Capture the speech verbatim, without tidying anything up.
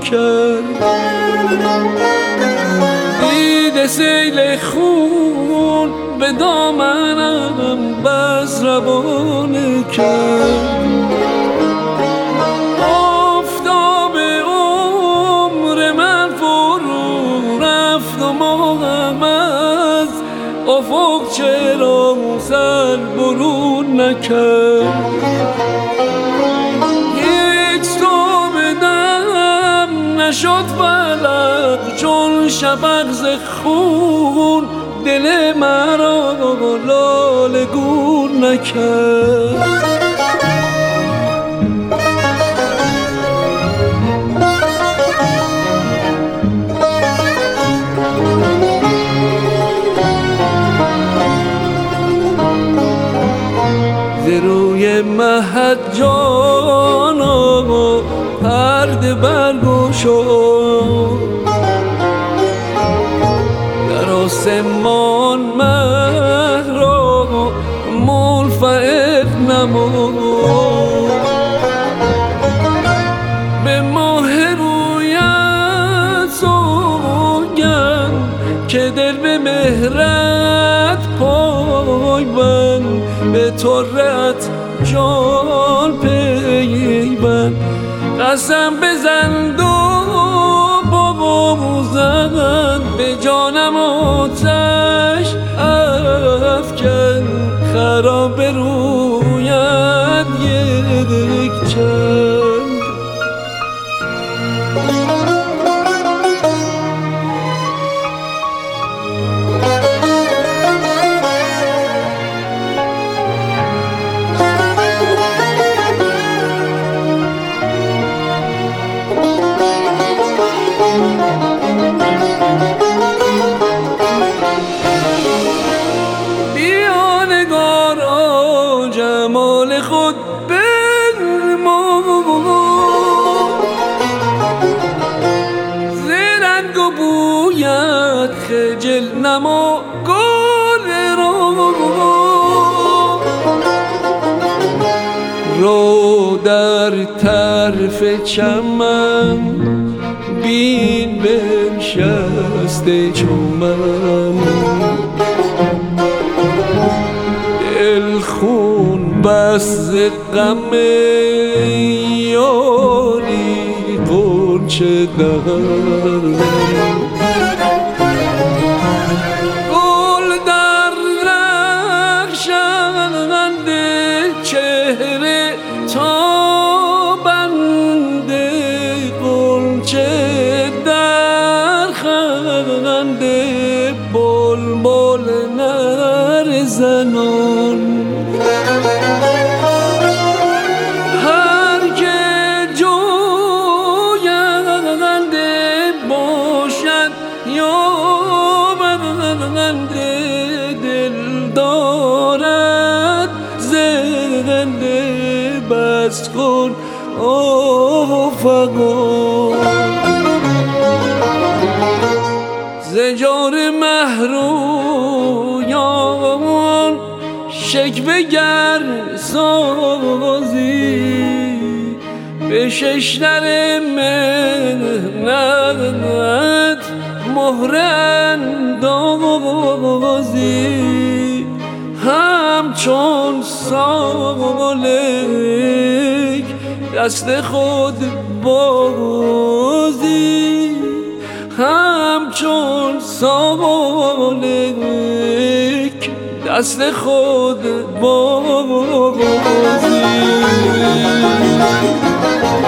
کرد. دیده سیل خون به دامنم بس روانه کرد. آفتاب عمر من فرو رفت و ماهم از افق چرا سر برون نکرد. هیچ تو بدم نشد فلق چون شفق ز خون دل مرا لاله گون نکرد. روی مهد جانا پرده برگشا، در آسمان مه را منفعل نما. به ماه رویت سوگند که دل به مهرت پایبند، به طرت جان پیوند. قسم بزن دو بغوزن به جانم آتش افکن، خراب رویت یک چند. بیا نگارا جمال خود بنما، ز رنگ و بویت خجل نما گل رو. رو در طرف چمن بین بنشسته چومن، دل خون بس غم یاری غنچه در. گل در رخشنده چهره تا بنده، غنچه در خنده بلبل نر زنان. هر که جوینده باشد یا بنده، دل دارد زنده بس کن آفقان. زجار محرویان شکوه گر سازی، به ششدر مهنت مهره اندازی. همچون سالک دست خود بازی، همچون سالک دست خود بازی.